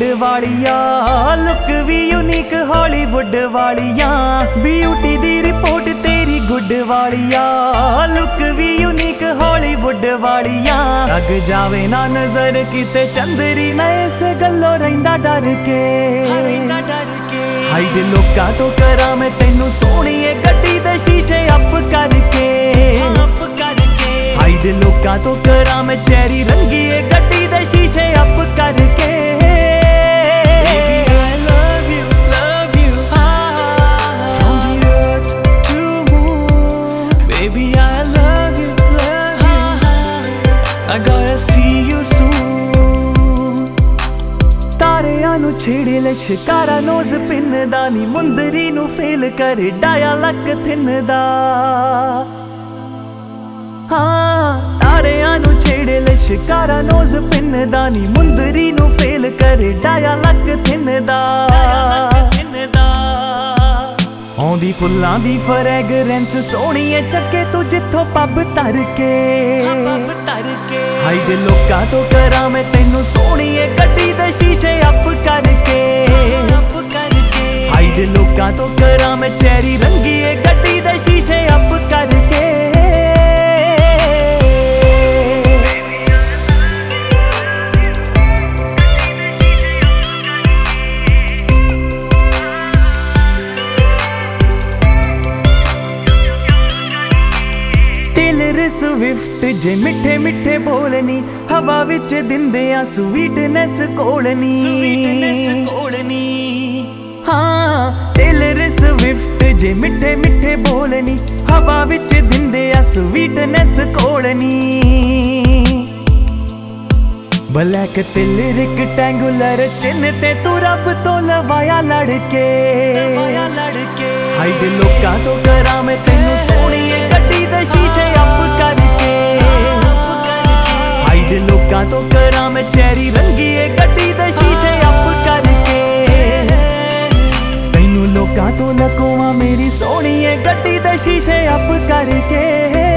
Hollywood वालिया look भी unique Hollywood वालिया ब्यूटी दी रिपोर्ट तेरी गुड वालिया लुक भी यूनिक हॉलीवुड वालिया लग जावे ना नजर किते चंदरी ना इस गल्लों रहिंदा डर के हाइड लोकां तो करा मैं तैनू सोहणीए गड्डी दे शीशे अप करके हाइड लोकां तो करा मैं चेरी रंगीए गड्डी दे शीशे अप करके I gotta see you soon तारियां नू छेड़े लश्कारा नोज पिनदा नी मुंदरी नू फेल करे डाया लक थिनदा हाँ तारियां नू छेड़े लश्कारा नोज पिनदा नी मुंदरी नू फेल करे डाया लक थिनदा आउंदी फुल्लां दी फ्रैगरेंस सोहणीए चक्के तू जिथों पब तर के हाइड लोकां तो करा मैं तैनू सोहणीए गड्डी दे शीशे अप करके हाइड लोकां तो करा मैं चेरी रंगीए गड्डी दे शीशे अप करके स्विफ्ट जे मिठे मिठे बोलनी हवा विच दिंदे आ स्वीटनेस कोलनी हाँ टेलर स्विफ्ट जे मिठे मिठे बोलनी हवा विच दिंदे आ स्वीटनेस कोलनी ब्लैक तिल रेक्टेंगुलर चिन्ह ते तू रब तो लवाया लड़के हाइड लोकां तो करा मैं तैनू सोहणीए गड्डी दे शीशे अप करके हाइड लोकां तो करा मैं चेरी रंगीए गड्डी दे शीशे अप करके तैनू लोकां तो लकोवां मेरी सोहणीए गड्डी दे शीशे अप करके